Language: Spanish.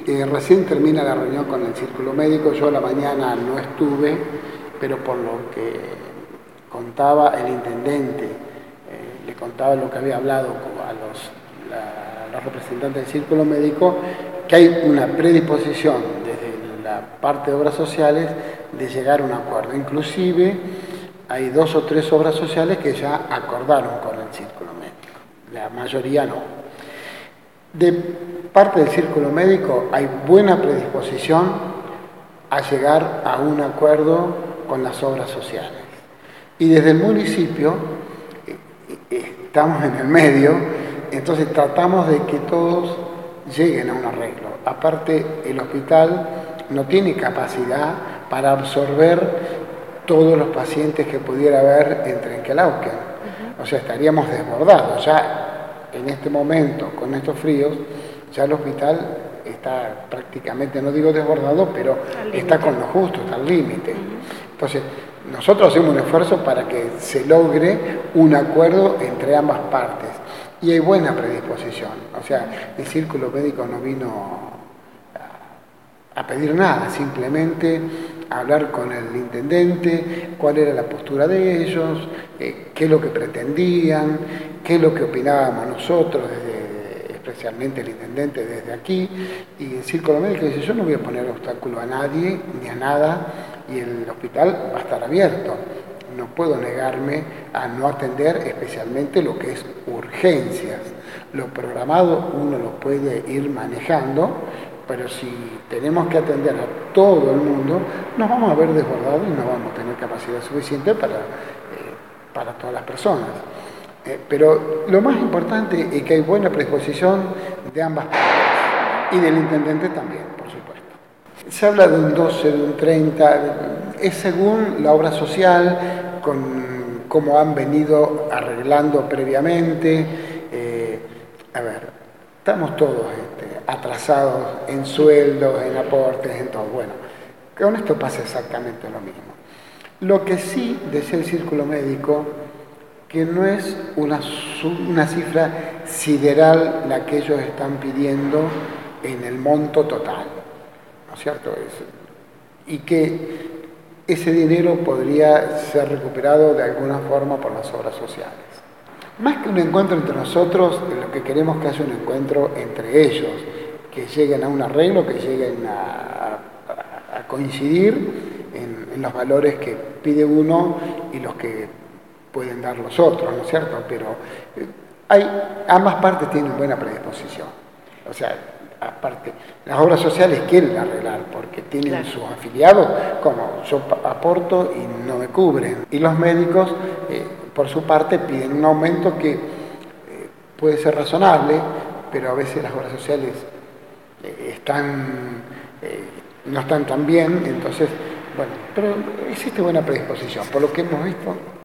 Recién termina la reunión con el Círculo Médico. Yo a la mañana no estuve, pero por lo que contaba el intendente, le contaba lo que había hablado a los representantes del Círculo Médico, que hay una predisposición desde la parte de obras sociales de llegar a un acuerdo. Inclusive hay 2 o 3 obras sociales que ya acordaron con el Círculo Médico, la mayoría no. De parte del Círculo Médico hay buena predisposición a llegar a un acuerdo con las obras sociales. Y desde el municipio estamos en el medio, entonces tratamos de que todos lleguen a un arreglo. Aparte, el hospital no tiene capacidad para absorber todos los pacientes que pudiera haber en Trenquelauquen. O sea, estaríamos desbordados. Ya en este momento, con estos fríos, ya el hospital está prácticamente, no digo desbordado, pero está con lo justo, está al límite. Entonces, nosotros hacemos un esfuerzo para que se logre un acuerdo entre ambas partes. Y hay buena predisposición. O sea, el Círculo Médico no vino a pedir nada, simplemente a hablar con el intendente, cuál era la postura de ellos, qué es lo que pretendían, qué es lo que opinábamos nosotros, especialmente el intendente desde aquí. Y el Círculo Médico dice: yo no voy a poner obstáculo a nadie ni a nada, y el hospital va a estar abierto. No puedo negarme a no atender especialmente lo que es urgencias. Lo programado uno lo puede ir manejando, pero si tenemos que atender a todo el mundo, nos vamos a ver desbordados y no vamos a tener capacidad suficiente para todas las personas. Pero lo más importante es que hay buena predisposición de ambas partes y del intendente también, por supuesto. Se habla de un 12, de un 30, es según la obra social, con cómo han venido arreglando previamente. Estamos todos atrasados en sueldos, en aportes, en todo. Bueno, con esto pasa exactamente lo mismo. Lo que sí decía el Círculo Médico, que no es una cifra sideral la que ellos están pidiendo en el monto total, ¿no es cierto? Y que ese dinero podría ser recuperado de alguna forma por las obras sociales. Más que un encuentro entre nosotros, lo que queremos es que haya un encuentro entre ellos, que lleguen a un arreglo, que lleguen a coincidir en los valores que pide uno y los que pueden dar los otros, ¿no es cierto? Pero ambas partes tienen buena predisposición. O sea, aparte, las obras sociales quieren arreglar porque tienen sus afiliados, como yo aporto y no me cubren. Y los médicos, por su parte, piden un aumento que puede ser razonable, pero a veces las obras sociales no están tan bien, entonces, bueno, pero existe buena predisposición, por lo que hemos visto.